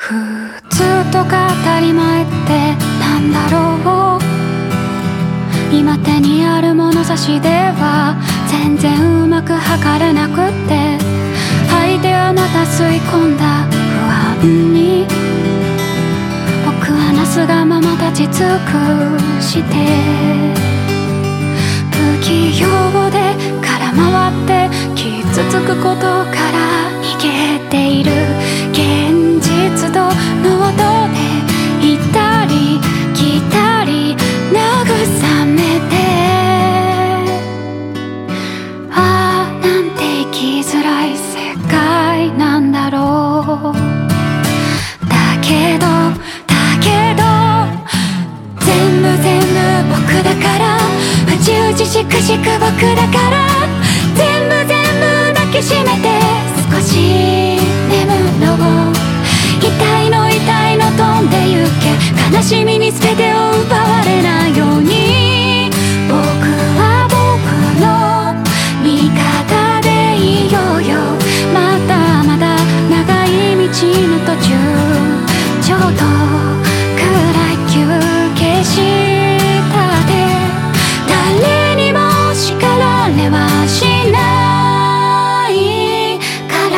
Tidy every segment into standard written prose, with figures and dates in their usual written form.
普通とか当たり前ってなんだろう。今手にある物差しでは全然うまく測れなくって、相手はまた吸い込んだ不安に僕はなすがまま立ち尽くして、不器用で空回って傷つくことから逃げている。現実とノートで行ったり来たり慰めて、ああなんて生きづらい世界なんだろう。だけど全部僕だから、うじうじしくしく僕だから、全部抱きしめて少し眠ろう。痛いの飛んでゆけ、悲しみに全てを奪われないように、僕は僕の味方でいようよ。まだまだ長い道の途中、ちょっと暗い休憩したで、誰にも叱られはしないから。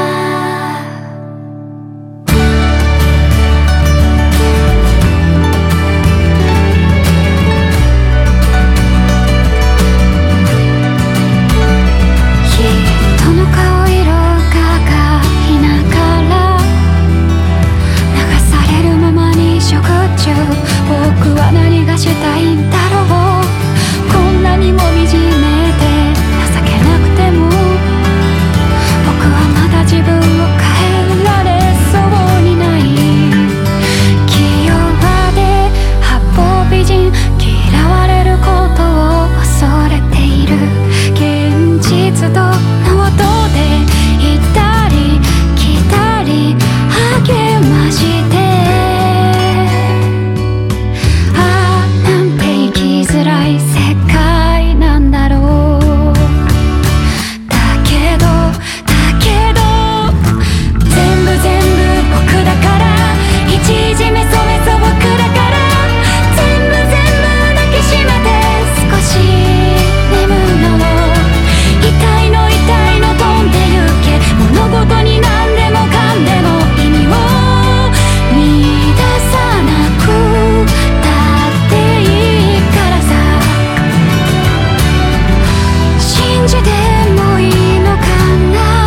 人の顔色がいながら流されるままに食中、僕は何がしたいんだろう。こんなにも惨めで情けなくても、僕はまだ自分を変えられそうにない。器用で八方美人、嫌われることを恐れている。現実とノートで行ったり来たり励まして、ああなんて生きづらい世界なんだろう。だけど全部僕だから、いちいちメソ僕だから、全部抱きしめて少し眠ろう。痛いの飛んでゆけ、物事に何でもかんでも意味を見出さなくたっていいからさ。信じてもいいのかな、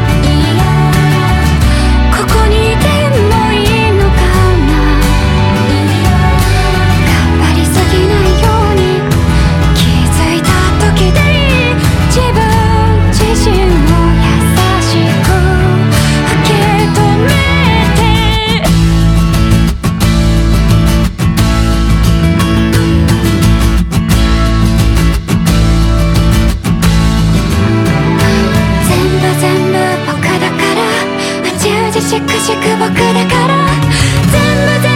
ここにいてもいいのかな。頑張りすぎないように、気づいた時でいい。自分自身を優しく受け止めて、全部僕だから、うじうじしくしく僕だから、全部